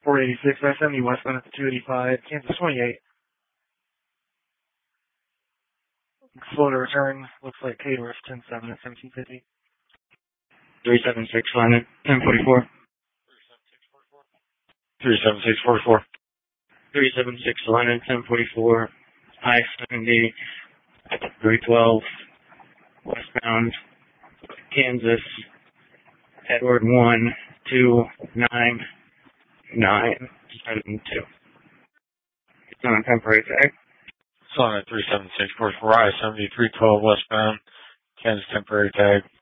486, I-70 westbound at the 285, Kansas 28. Slow to return, looks like K-North 10-7 at 1750. 376 line at 1044. 37644. 376 line at 1044. I-70, 312, westbound, Kansas, Edward 12992. It's on a temporary tag. It's on at 37644. I-70, 312 westbound, Kansas temporary tag.